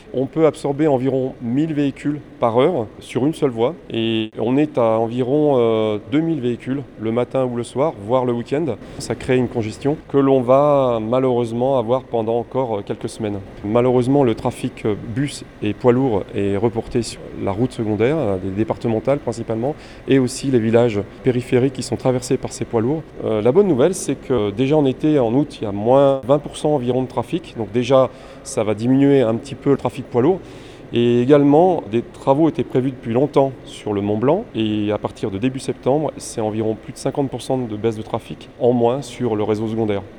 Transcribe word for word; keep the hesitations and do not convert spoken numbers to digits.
On peut absorber environ mille véhicules par heure sur une seule voie et on est à environ euh, deux mille véhicules le matin ou le soir, voire le week-end. Ça crée une congestion que l'on va malheureusement avoir pendant encore quelques semaines. Malheureusement, le trafic bus et poids lourds est reporté sur la route secondaire, des départementales principalement, et aussi les villages périphériques qui sont traversés par ces poids lourds. Euh, la bonne nouvelle, c'est que déjà en été, en août, il y a moins vingt pour cent environ de trafic. Donc déjà, ça va diminuer un petit peu le trafic poids lourd. Et également, des travaux étaient prévus depuis longtemps sur le Mont Blanc. Et à partir de début septembre, c'est environ plus de cinquante pour cent de baisse de trafic en moins sur le réseau secondaire.